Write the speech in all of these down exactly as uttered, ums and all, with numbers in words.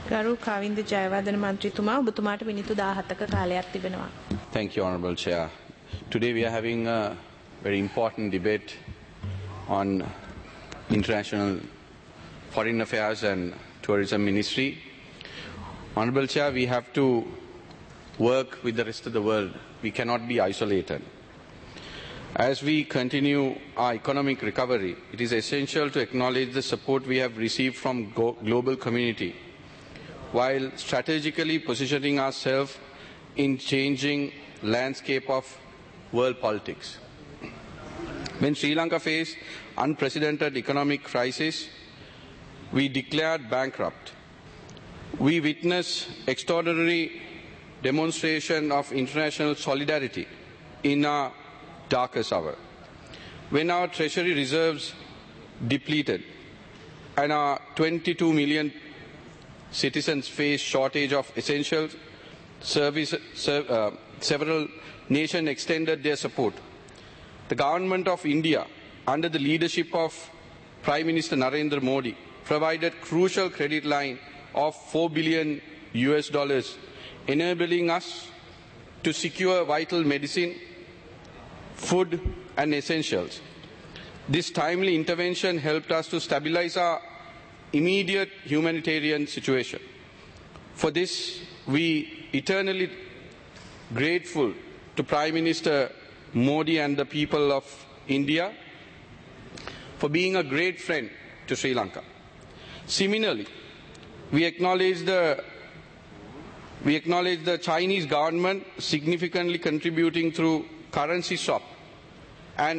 ගරු කවින්ද ජයවර්ධන මන්ත්‍රීතුමා ඔබතුමාට මිනිත්තු දාහතක කාලයක් තිබෙනවා. Thank you, Honorable Chair. Today we are having a very important debate on international foreign affairs and tourism ministry. Honorable Chair, we have to work with the rest of the world. We cannot be isolated. As we continue our economic recovery, it is essential to acknowledge the support we have received from go- global community, while strategically positioning ourselves in changing landscape of world politics. When Sri Lanka faced unprecedented economic crisis, we declared bankrupt. We witnessed extraordinary demonstration of international solidarity in our darkest hour. When our treasury reserves depleted and our twenty-two million citizens face shortage of essential service, ser- uh, several nations extended their support. The government of India, under the leadership of Prime Minister Narendra Modi, provided crucial credit line of four billion U S dollars, enabling us to secure vital medicine, food and essentials. This timely intervention helped us to stabilize our immediate humanitarian situation. For this, we eternally grateful to Prime Minister Modi and the people of India for being a great friend to Sri Lanka. Similarly, we acknowledge the we acknowledge the Chinese government significantly contributing through currency swap, and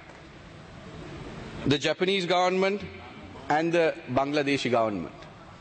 the Japanese government and the Bangladeshi government.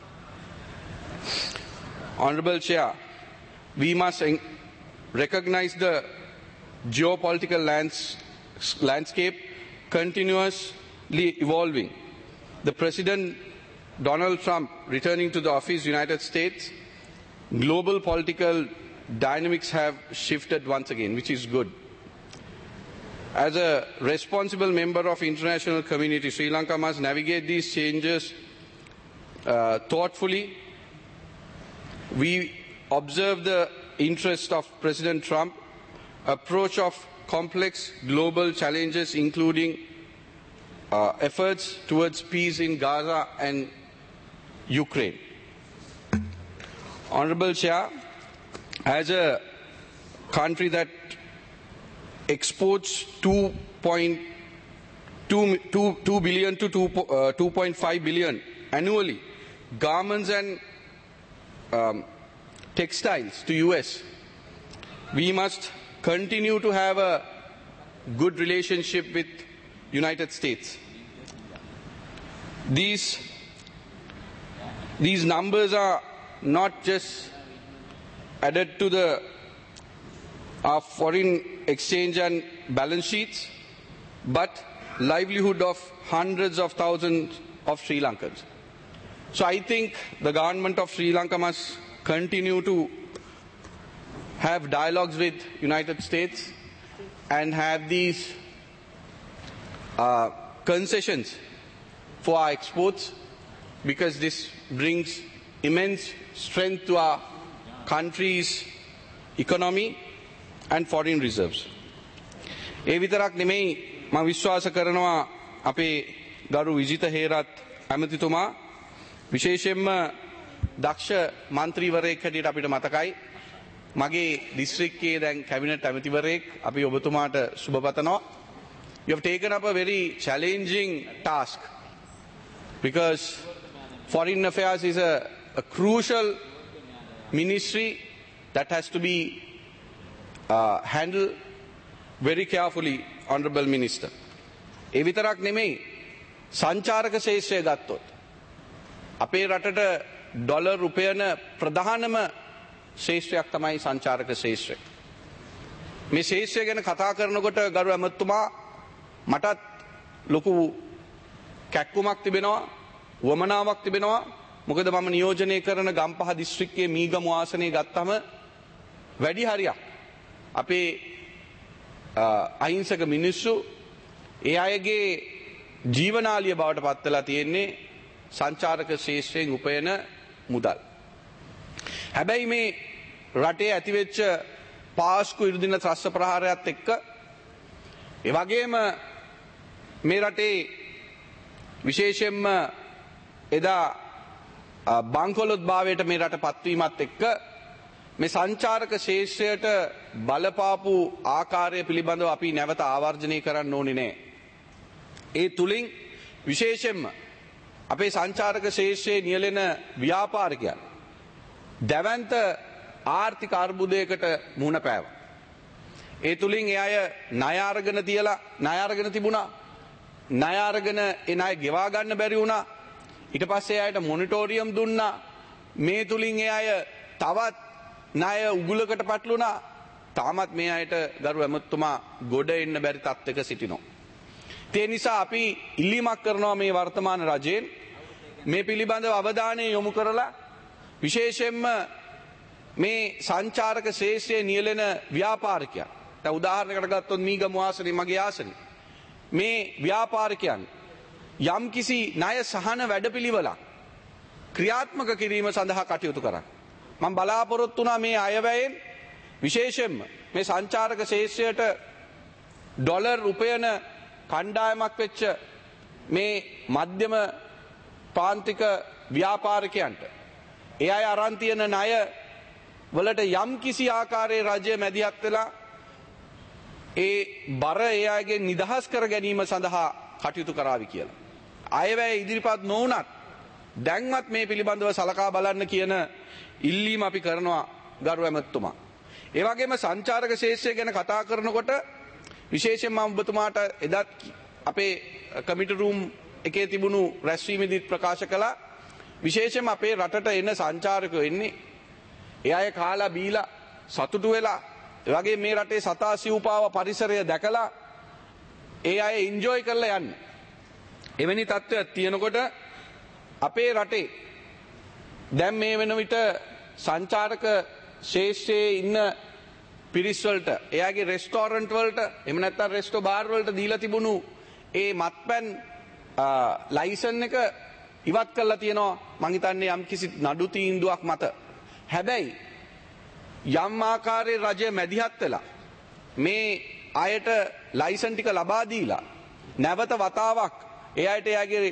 Honorable Chair, we must recognize the geopolitical lands, landscape continuously evolving. The President Donald Trump returning to the office, United States, global political dynamics have shifted once again, which is good. As a responsible member of international community, Sri Lanka must navigate these changes uh, thoughtfully. We observe the interest of President Trump approach of complex global challenges, including uh, efforts towards peace in Gaza and Ukraine. Honorable Chair, as a country that exports two point two billion to two point five billion annually, garments and um, textiles to U S, we must continue to have a good relationship with United States. These, these numbers are not just added to the our foreign exchange and balance sheets, but livelihood of hundreds of thousands of Sri Lankans. So I think the government of Sri Lanka must continue to have dialogues with United States and have these uh, concessions for our exports, because this brings immense strength to our country's economy and foreign reserves. ඒ විතරක් නෙමෙයි, මම විශ්වාස කරනවා අපේ ගරු විජිත හේරත් ඇමතිතුමා විශේෂයෙන්ම දක්ෂ මන්ත්‍රීවරයෙක් හැටියට අපිට මතකයි. මගේ දිස්ත්‍රික්කයේ දැන් කැබිනට් ඇමතිවරයෙක්, අපි ඔබතුමාට සුබ පතනවා. You have taken up a very challenging task, because foreign affairs is a, a crucial ministry that has to be uh, handled very carefully, Honorable Minister. ඒ විතරක් නෙමෙයි, සංචාරක ශේෂ්ත්‍රය ගත්තොත් අපේ රටට ඩොලර් රුපියන ප්‍රධානම ශේෂ්ත්‍රයක් තමයි සංචාරක ශේෂ්ත්‍රය. මේ ශේෂ්ත්‍රය ගැන කතා කරනකොට ගරු ඇමතුමා මටත් ලොකු කැක්කුමක් තිබෙනවා, වමනාවක් තිබෙනවා. මොකද මම නියෝජනය කරන ගම්පහ දිස්ත්‍රික්කයේ මීගමු ආසනය ගත්තම වැඩි හරියක් අපේ අහිංසක මිනිස්සු ඒ අයගේ ජීවනාලිය බවට පත් වෙලා තියෙන්නේ සංචාරක ශේෂ්ත්‍රයෙන් උපයන මුදල්. හැබැයි මේ රටේ ඇතිවෙච්ච පාස්කු ඉරුදින ත්‍රස්ස ප්‍රහාරයත් එක්ක ඒ වගේම මේ රටේ විශේෂයෙන්ම එදා බංකොලොත් භාවයට මේ රට පත්වීමත් එක්ක මේ සංචාරක ශේෂ්ත්‍රයට බලපාපු ආකාරය පිළිබඳව අපි නැවත ආවර්ජනය කරන්න ඕනේ නැහැ. ඒ තුලින් විශේෂයෙන්ම අපේ සංචාරක ශේෂ්ත්‍රයේ නියැලෙන ව්‍යාපාරිකයන් දැවැන්ත ආර්ථික අර්බුදයකට මුහුණ පෑවා. ඒ තුලින් ඒ අය ණය අරගෙන තියලා ණය අරගෙන තිබුණා. ණය අරගෙන ඒ ණය ගෙවා ගන්න බැරි වුණා. ඊට පස්සේ අයට මොනිටෝරියම් දුන්නා. මේ තුලින් ඒ අය තවත් ණය උගුලකට පැටලුණා. තාමත් මේ අයට ගරු ඇමතුමා ගොඩ එන්න බැරි තත්ත්වයක සිටිනවා. ඒ නිසා අපි ඉල්ලීමක් කරනවා මේ වර්තමාන රජයෙන් මේ පිළිබඳව අවධානය යොමු කරලා විශේෂයෙන්ම මේ සංචාරක ශේෂ්ත්‍රයේ නියැලෙන ව්‍යාපාරිකයන් දැන් උදාහරණයකට ගත්තොත් මීගමු ආසනේ මගේ ආසනේ මේ ව්‍යාපාරිකයන් යම්කිසි ණය සහන වැඩපිළිවෙලක් ක්‍රියාත්මක කිරීම සඳහා කටයුතු කරා. මම බලාපොරොත්තු වුණා මේ අයවැයෙන් විශේෂයෙන්ම මේ සංචාරක ශේෂ්ත්‍රයට ඩොලර් උපයන කණ්ඩායමක් වෙච්ච මේ මධ්‍යම පාන්තික ව්‍යාපාරිකයන්ට ඒ අය අරන් තියෙන ණය වලට යම් කිසි ආකාරයේ රජය මැදිහත් වෙලා ඒ බර ඒ අයගෙන් නිදහස් කර ගැනීම සඳහා කටයුතු කරાવી කියලා. අයවැය ඉදිරිපත් නොවුනත් දැන්වත් මේ පිළිබඳව සලකා බලන්න කියන ඉල්ලීම අපි කරනවා ගරු ඇමතුමා. ඒ වගේම සංචාරක ශේෂ්ත්‍රය ගැන කතා කරනකොට විශේෂයෙන්ම මම ඔබතුමාට එදත් අපේ කමිටු රූම් එකේ තිබුණු රැස්වීමේදී ප්‍රකාශ කළා විශේෂයෙන්ම අපේ රටට එන සංචාරකයෝ එන්නේ ඒ අය කාලා බීලා සතුටු වෙලා ඒ වගේ මේ රටේ සතා සිව්පාව පරිසරය දැකලා ඒ අය එන්ජොයි කරලා යන්න. එවැනි තත්ත්වයක් තියෙනකොට අපේ රටේ දැන් මේ වෙන විට සංචාරක ශේෂ්ත්‍රයේ ඉන්න පිරිස් වලට එයාගේ රෙස්ටෝරන්ට් වලට එහෙම නැත්නම් රෙස්ටෝ බාර් වලට දීලා තිබුණු ඒ මත්පැන් ලයිසන් එක ඉවත් කරලා තියෙනවා මං හිතන්නේ යම් කිසි නඩු තීන්දුවක් මත. හැබැයි යම් ආකාරයේ රජය මැදිහත් වෙලා මේ අයට ලයිසන් ටික ලබා දීලා නැවත වතාවක් ඒ අයට එයාගේ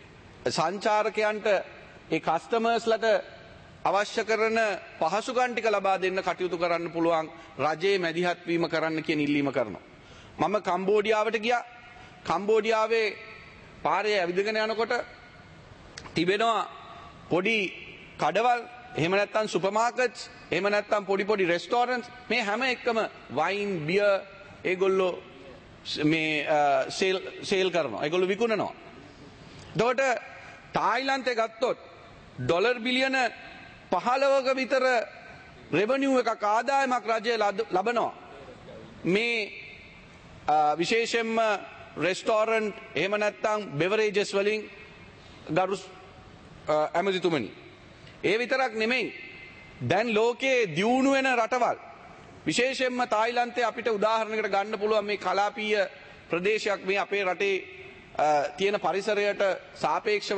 සංචාරකයන්ට ඒ කස්ටමර්ස්ලට අවශ්‍ය කරන පහසුකම් ටික ලබා දෙන්න කටයුතු කරන්න පුළුවන් රජයේ මැදිහත් වීම කරන්න කියන ඉල්ලීම කරනවා. මම කම්බෝඩියාවට ගියා. කම්බෝඩියාවේ පාරේ ඇවිදගෙන යනකොට තිබෙනවා පොඩි කඩවල් එහෙම නැත්නම් සුපර් මාකට්ස් එහෙම නැත්නම් පොඩි පොඩි රෙස්ටෝරන්ට්ස් මේ හැම එකම වයින් බියර් ඒගොල්ලෝ මේ සේල් සේල් කරනවා. ඒගොල්ලෝ විකුණනවා. එතකොට තායිලන්තේ ගත්තොත් ඩොලර් බිලියන පහළොවක විතර රෙවෙනියු එකක් ආදායමක් රජය ලබනවා. මේ විශේෂයෙන්ම රෙස්ටෝරන්ට් එහෙම නැත්නම් බෙවරේජස් වලින් ගරු ඇමතිතුමනි. ඒ විතරක් නෙමෙයි දැන් ලෝකයේ දියුණු වෙන රටවල් විශේෂයෙන්ම තායිලන්තේ අපිට උදාහරණයකට ගන්න පුළුවන් මේ කලාපීය ප්‍රදේශයක් මේ අපේ රටේ තියෙන පරිසරයට සාපේක්ෂව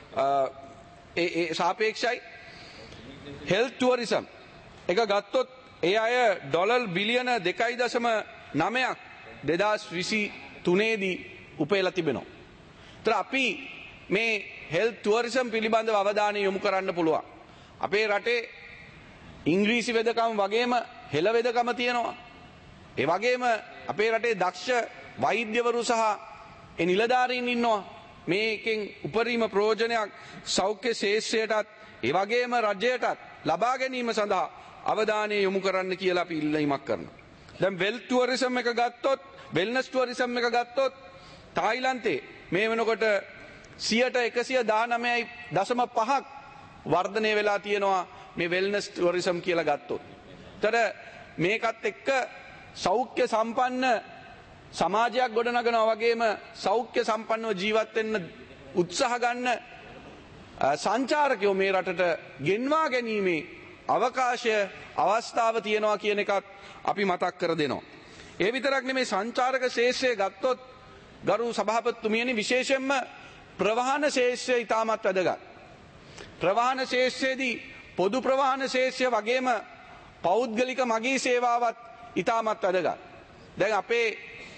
ඒ සාපේක්ෂයි හෙල්ත් ටුවරිසම් එක ගත්තොත් ඒ අය ඩොලර් බිලියන දෙකයි දශම නවයක් දෙදාස් විසි තුනේ දී උපයලා තිබෙනවා. ඒතර අපි මේ හෙල්ත් ටුවරිසම් පිළිබඳව අවධානය යොමු කරන්න පුළුවන්. අපේ රටේ ඉංග්‍රීසි වෙදකම වගේම හෙළ වෙදකම තියෙනවා. ඒ වගේම අපේ රටේ දක්ෂ වෛද්‍යවරු සහ ඒ නිලධාරීන් ඉන්නවා. මේකෙන් උපරිම ප්‍රයෝජනයක් සෞඛ්‍ය ශේෂ්ත්‍රයටත් ඒ වගේම රජයටත් ලබා ගැනීම සඳහා අවධානය යොමු කරන්න කියලා අපි ඉල්ලීමක් කරනවා. දැන් වෙල්ත් ටුවරිසම් එක ගත්තොත් වෙල්නස් ටුවරිසම් එක ගත්තොත් තායිලන්තේ මේ වෙනකොට සියයට එකසිය දහනවයයි දශම පහක් වර්ධනය වෙලා තියෙනවා මේ වෙල්නස් ටුවරිසම් කියලා ගත්තොත්. ඒතර මේකත් එක්ක සෞඛ්‍ය සම්පන්න සමාජයක් ගොඩනගනවා වගේම සෞඛ්‍ය සම්පන්නව ජීවත් වෙන්න උත්සාහ ගන්න සංචාරකයෝ මේ රටට ගෙන්වා ගැනීමේ අවකාශය අවස්ථාව තියෙනවා කියන එකත් අපි මතක් කර දෙනවා. ඒ විතරක් නෙමේ සංචාරක ශේෂ්ත්‍රය ගත්තොත් ගරු සභාපතිතුමියනි විශේෂයෙන්ම ප්‍රවාහන ශේෂ්ත්‍රය ඉතාමත් වැදගත්. ප්‍රවාහන ශේෂ්ත්‍රයේදී පොදු ප්‍රවාහන ශේෂ්‍ය වගේම පෞද්ගලික මගී සේවාවත් ඉතාමත් වැදගත්. දැන් අපේ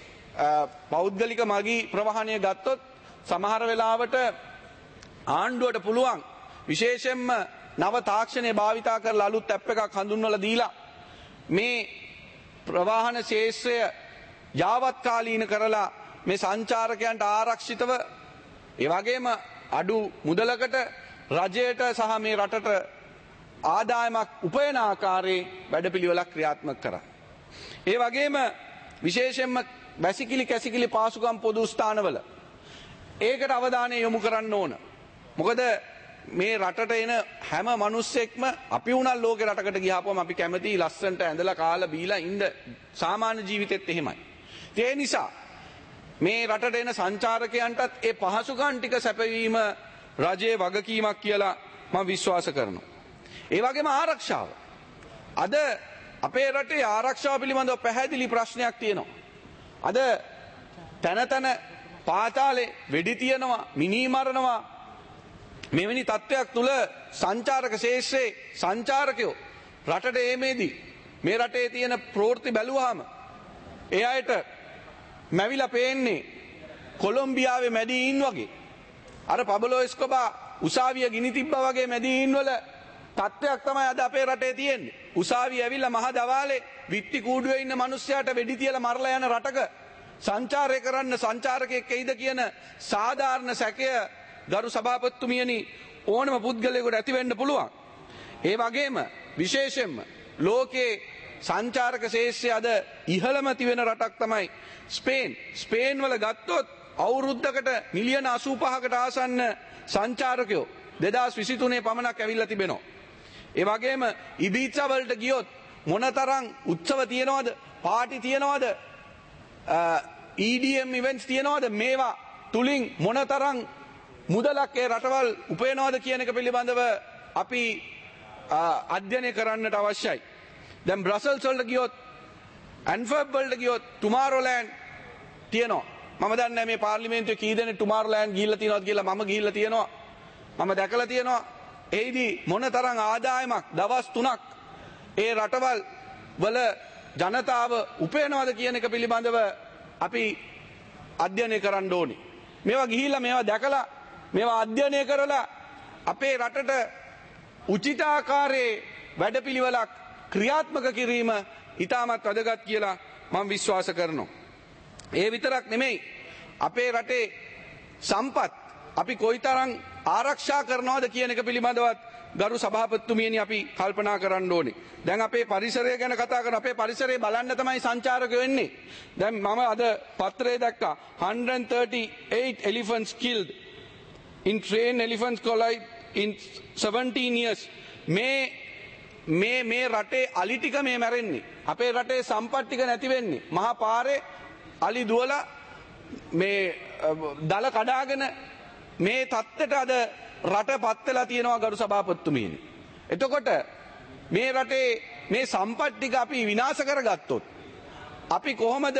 පෞද්ගලික මගී ප්‍රවාහනය ගත්තොත් සමහර වෙලාවට ආණ්ඩුවට පුළුවන් විශේෂයෙන්ම නව තාක්ෂණය භාවිතා කරලා අලුත් ඇප් එකක් හඳුන්වලා දීලා මේ ප්‍රවාහන ශේෂ්ත්‍රය යාවත්කාලීන කරලා මේ සංචාරකයන්ට ආරක්ෂිතව ඒ වගේම අඩු මුදලකට රජයට සහ මේ රටට ආදායමක් උපයන ආකාරයේ වැඩපිළිවෙලක් ක්‍රියාත්මක කරා. ඒ වගේම විශේෂයෙන්ම වැසිකිලි කැසිකිලි පාසුකම් පොදු ස්ථානවල ඒකට අවධානය යොමු කරන්න ඕන. මොකද මේ රටට එන හැම මිනිස්සෙක්ම අපි උනල් ලෝකේ රටකට ගියාපුවම අපි කැමති ලස්සනට ඇඳලා කාලා බීලා ඉන්න සාමාන්‍ය ජීවිතෙත් එහෙමයි. ඒ නිසා මේ රටට එන සංචාරකයන්ටත් ඒ පහසුකම් ටික සැපවීම රජයේ වගකීමක් කියලා මම විශ්වාස කරනවා. ඒ වගේම ආරක්ෂාව. අද අපේ රටේ ආරක්ෂාව පිළිබඳව පැහැදිලි ප්‍රශ්නයක් තියෙනවා. අද තන තන පාතාලේ වෙඩි තියනවා, මිනී මරනවා. මෙවැනි තත්ත්වයක් තුල සංචාරක ශේෂ්ත්‍රයේ සංචාරකයෝ රටට එීමේදී මේ රටේ තියෙන ප්‍රවෘත්ති බැලුවාම ඒ අයට මැවිලා පේන්නේ කොලොම්බියාවේ මැදීන් වගේ. අර පබ්ලෝ එස්කොබා උසාවිය ගිනි තිබ්බා වගේ මැදීන් වල තත්ත්වයක් තමයි අද අපේ රටේ තියෙන්නේ. උසාවිය ඇවිල්ලා මහ දවාලේ විත්ති කූඩුවේ ඉන්න මිනිස්සයාට වෙඩි තියලා මරලා යන රටක සංචාරය කරන්න සංචාරකයෙක් එයිද කියන සාධාරණ සැකය ගරු සභාපතිතුමියනි ඕනම පුද්ගලයෙකුට ඇති වෙන්න පුළුවන්. ඒ වගේම විශේෂයෙන්ම ලෝකේ සංචාරක ශේෂ්ත්‍රය අද ඉහළම තිබෙන රටක් තමයි ස්පේන්. ස්පේන් වල ගත්තොත් අවුරුද්දකට මිලියන අසූපහකට ආසන්න සංචාරකයෝ දෙදාස් විසිතුනේ පමණක් ඇවිල්ලා තිබෙනවා. ඒ වගේම ඉබීසා වලට ගියොත් මොනතරම් උත්සව තියනවද, පාටි තියනවද, E D M ඉවෙන්ට්ස් තියනවද, මේවා තුලින් මොනතරම් මුදලක් ඒ රටවල් උපයනවද කියන එක පිළිබඳව අපි අධ්‍යයනය කරන්නට අවශ්‍යයි. දැන් බ්‍රසල්ස් වලට ගියොත්, ඇන්ෆර්ප් වලට ගියොත් ටුමාරෝලෑන්ඩ් තියෙනවා. මම දන්නේ මේ පාර්ලිමේන්තුවේ කී දෙනෙක් ටුමාරෝලෑන්ඩ් ගිහිල්ලා තියෙනවද කියලා. මම ගිහිල්ලා තියෙනවා. මම දැකලා තියෙනවා. එයිදී මොනතරම් ආදායමක් දවස් තුනක් ඒ රටවල් වල ජනතාව උපයනවද කියන එක පිළිබඳව අපි අධ්‍යයනය කරන්න ඕනේ. මේවා ගිහිල්ලා මේවා දැකලා මේවා අධ්‍යයනය කරලා අපේ රටට උචිතාකාරයේ වැඩපිළිවෙලක් ක්‍රියාත්මක කිරීම ඉතාමත් වැදගත් කියලා මම විශ්වාස කරනවා. ඒ විතරක් නෙමෙයි, අපේ රටේ සම්පත් අපි කොයිතරම් ආරක්ෂා කරනවද කියන එක පිළිබඳවත් ගරු සභාපතිතුමියනි අපි කල්පනා කරන්න ඕනේ. දැන් අපේ පරිසරය ගැන කතා කරන අපේ පරිසරය බලන්න තමයි සංචාරකයෝ එන්නේ. දැන් මම අද පත්‍රයේ දැක්කා one hundred thirty-eight elephants killed in train elephants collide in seventeen years. මේ මේ මේ රටේ අලි ටික මේ මැරෙන්නේ. අපේ රටේ සම්පත් ටික නැති වෙන්නේ. මහා පාරේ අලි දුවලා මේ දල කඩාගෙන මේ තත්ත්වයට අද රට පත් වෙලා තියෙනවා ගරු සභාපතිතුමියනි. එතකොට මේ රටේ මේ සම්පත් ටික අපි විනාශ කරගත්තොත් අපි කොහොමද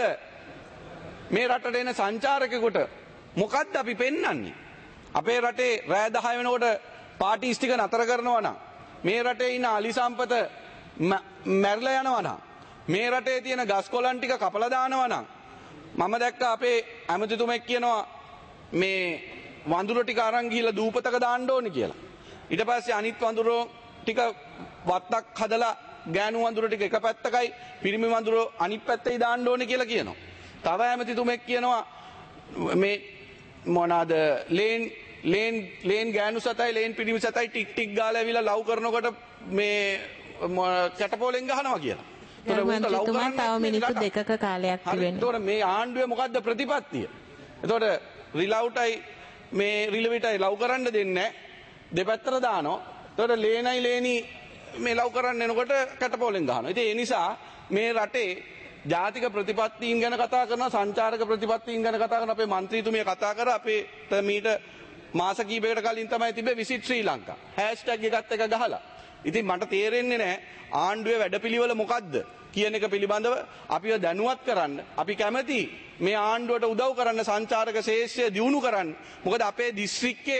මේ රටට එන සංචාරකයෙකුට මොකද්ද අපි පෙන්වන්නේ? අපේ රටේ රෑ දහය වෙනකොට පාටිස් ටික නතර කරනවා නම්, මේ රටේ ඉන්න අලි සම්පත මැරිලා යනවා නම්, මේ රටේ තියෙන ගස් කොළන් ටික කපලා දානවා නම්, මම දැක්ක අපේ ඇමතිතුමෙක් කියනවා මේ වඳුර ටික අරන් ගිහිල්ලා දූපතක දාන්න ඕනේ කියලා. ඊට පස්සේ අනිත් වඳුරෝ ටික වත්තක් හදලා ගෑනු වඳුර ටික එක පැත්තකයි, පිරිමි වඳුරෝ අනිත් පැත්තේ දාන්න ඕනේ කියලා කියනවා. තව ඇමතිතුමෙක් කියනවා මේ මොනවාද ලේන් ලේන් ලේන් ගෑනු සතයි ලේන් පිරිමි සතයි ටික් ටික් ගාලා ඇවිල්ලා ලව් කරනකොට මේ කැටපෝලෙන් ගහනවා කියලා. මන්ත්‍රීතුමා තව මිනිත්තු දෙකක කාලයක් තිබෙනවා. ඒතකොට මේ ආණ්ඩුවේ මොකද්ද ප්‍රතිපත්තිය? ඒතකොට රිලව්ටයි මේ රිලවිටයි ලව් කරන්න දෙන්නේ දෙපැත්තට දානවා. ඒතකොට ලේනයි ලේනි මේ ලව් කරන්න එනකොට කැටපෝලෙන් ගහනවා. ඉතින් ඒ නිසා මේ රටේ ජාතික ප්‍රතිපත්තීන් ගැන කතා කරනවා, සංචාරක ප්‍රතිපත්තීන් ගැන කතා කරන අපේ മന്ത്രിතුමිය කතා කර අපේ මීට මාස කීපයකට කලින් තමයි තිබ්බේ විසිට් ශ්‍රී ලංකා හෑෂ්ටැග් එකත් එක ගහලා. ඉතින් මට තේරෙන්නේ නැහැ ආණ්ඩුවේ වැඩපිළිවෙල මොකද්ද කියන එක පිළිබඳව අපිව දැනුවත් කරන්න. අපි කැමති මේ ආණ්ඩුවට උදව් කරන්න, සංචාරක ශේෂ්ත්‍රය දියුණු කරන්න. මොකද අපේ දිස්ත්‍රික්කේ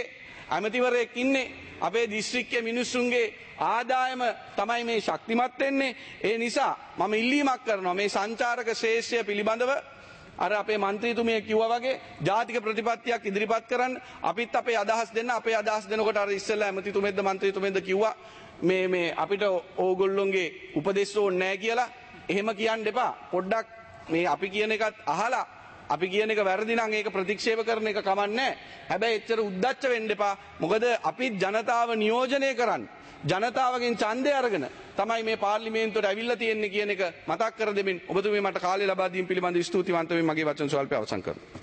ඇමතිවරයෙක් ඉන්නේ. අපේ දිස්ත්‍රික්කයේ මිනිස්සුන්ගේ ආදායම තමයි මේ ශක්තිමත් වෙන්නේ. ඒ නිසා මම ඉල්ලීමක් කරනවා මේ සංචාරක ශ්‍රේෂ්ඨය පිළිබඳව අර අපේ മന്ത്രിතුමිය කිව්වා වගේ ජාතික ප්‍රතිපත්තියක් ඉදිරිපත් කරන්න. අපිත් අපේ අදහස් දෙන්න. අපේ අදහස් දෙනකොට අර ඉස්සෙල්ලා ඇමතිතුමෙක්ද മന്ത്രിතුමෙක්ද කිව්වා මේ මේ අපිට ඕගොල්ලොන්ගේ උපදෙස් ඕනේ නැහැ කියලා. එහෙම කියන්න එපා. පොඩ්ඩක් මේ අපි කියන එකත් අහලා අපි කියන එක වැරදි නම් ඒක ප්‍රතික්ෂේප කරන එක කමක් නැහැ. හැබැයි එච්චර උද්දච්ච වෙන්න එපා. මොකද අපි ජනතාව නියෝජනය කරන්නේ ජනතාවගෙන් ඡන්දය අරගෙන තමයි මේ පාර්ලිමේන්තුවට ඇවිල්ලා තියෙන්නේ කියන එක මතක් කර දෙමින් ඔබතුමී මට කාලය ලබා දීම පිළිබඳව ස්තුතිවන්ත වෙමින් මගේ වචන ස්වල්පය අවසන් කරනවා.